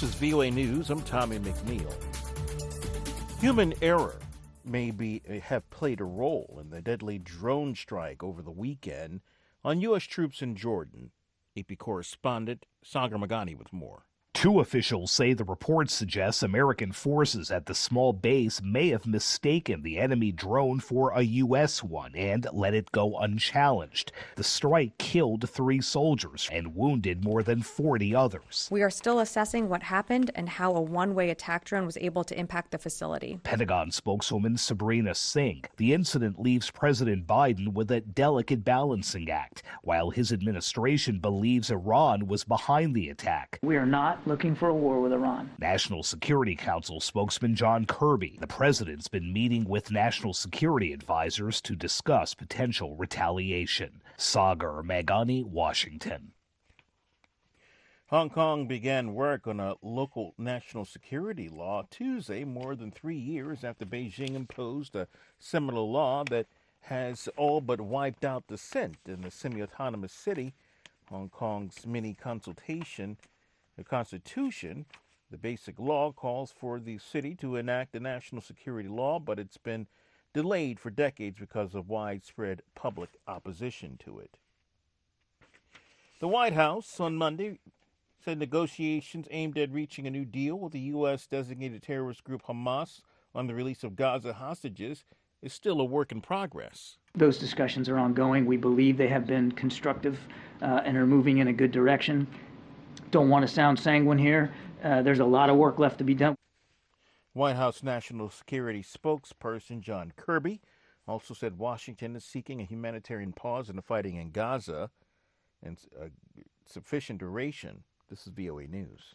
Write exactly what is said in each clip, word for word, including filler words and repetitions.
This is V O A News. I'm Tommy McNeil. Human error may be have played a role in the deadly drone strike over the weekend on U S troops in Jordan. A P correspondent Sagar Magani with more. Two officials say the report suggests American forces at the small base may have mistaken the enemy drone for a U S one and let it go unchallenged. The strike killed three soldiers and wounded more than forty others. We are still assessing what happened and how a one-way attack drone was able to impact the facility. Pentagon spokeswoman Sabrina Singh. The incident leaves President Biden with a delicate balancing act, while his administration believes Iran was behind the attack. We are not looking for a war with Iran. National Security Council spokesman John Kirby. The president's been meeting with national security advisors to discuss potential retaliation. Sagar Magani, Washington. Hong Kong began work on a local national security law Tuesday, more than three years after Beijing imposed a similar law that has all but wiped out dissent in the semi-autonomous city. Hong Kong's mini consultation The Constitution, the basic law, calls for the city to enact a national security law, but it's been delayed for decades because of widespread public opposition to it. The White House on Monday said negotiations aimed at reaching a new deal with the U S-designated terrorist group Hamas on the release of Gaza hostages is still a work in progress. Those discussions are ongoing. We believe they have been constructive uh, and are moving in a good direction. Don't want to sound sanguine here. Uh, there's a lot of work left to be done. White House National Security spokesperson John Kirby also said Washington is seeking a humanitarian pause in the fighting in Gaza and a sufficient duration. This is V O A News.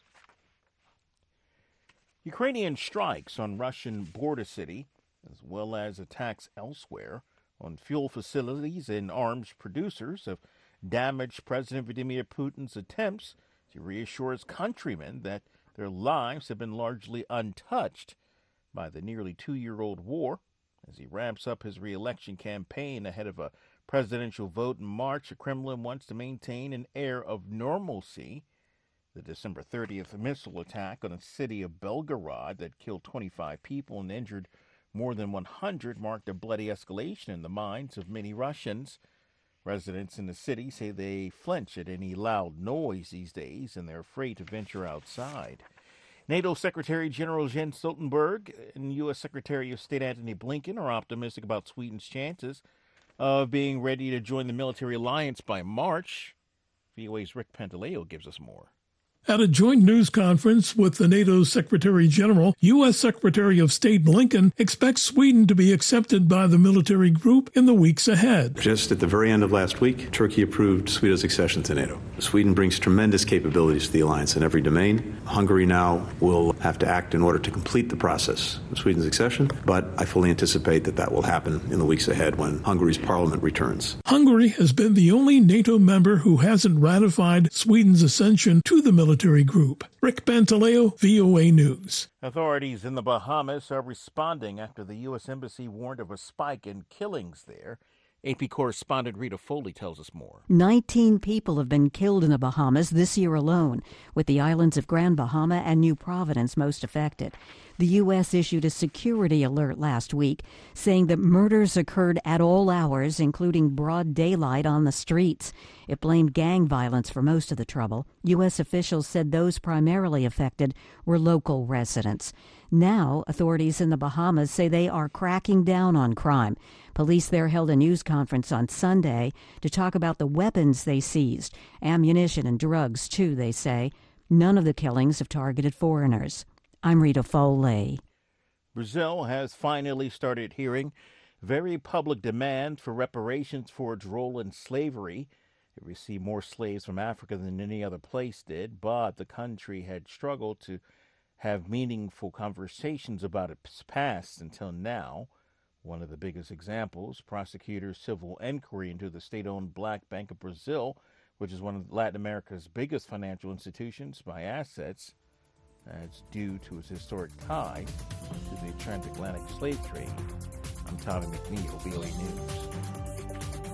Ukrainian strikes on Russian border city, as well as attacks elsewhere on fuel facilities and arms producers, have damaged President Vladimir Putin's attempts to reassure his countrymen that their lives have been largely untouched by the nearly two-year-old war. As he ramps up his re-election campaign ahead of a presidential vote in March, the Kremlin wants to maintain an air of normalcy. The December thirtieth missile attack on the city of Belgorod that killed twenty-five people and injured more than one hundred marked a bloody escalation in the minds of many Russians. Residents in the city say they flinch at any loud noise these days, and they're afraid to venture outside. NATO Secretary General Jens Stoltenberg and U S Secretary of State Antony Blinken are optimistic about Sweden's chances of being ready to join the military alliance by March. V O A's Rick Pantaleo gives us more. At a joint news conference with the NATO Secretary General, U S Secretary of State Blinken expects Sweden to be accepted by the military group in the weeks ahead. Just at the very end of last week, Turkey approved Sweden's accession to NATO. Sweden brings tremendous capabilities to the alliance in every domain. Hungary now will have to act in order to complete the process of Sweden's accession, but I fully anticipate that that will happen in the weeks ahead when Hungary's parliament returns. Hungary has been the only NATO member who hasn't ratified Sweden's accession to the military group. Rick Pantaleo, V O A News. Authorities in the Bahamas are responding after the U S Embassy warned of a spike in killings there. A P correspondent Rita Foley tells us more. nineteen people have been killed in the Bahamas this year alone, with the islands of Grand Bahama and New Providence most affected. The U S issued a security alert last week, saying that murders occurred at all hours, including broad daylight on the streets. It blamed gang violence for most of the trouble. U S officials said those primarily affected were local residents. Now, authorities in the Bahamas say they are cracking down on crime. Police there held a news conference on Sunday to talk about the weapons they seized, ammunition and drugs, too, they say. None of the killings have targeted foreigners. I'm Rita Foley. Brazil has finally started hearing very public demand for reparations for its role in slavery. It received more slaves from Africa than any other place did, but the country had struggled to have meaningful conversations about its past until now. One of the biggest examples, prosecutors' civil inquiry into the state-owned Black Bank of Brazil, which is one of Latin America's biggest financial institutions by assets. That's due to its historic ties to the transatlantic slave trade. I'm Tommy McNeil, V O A News.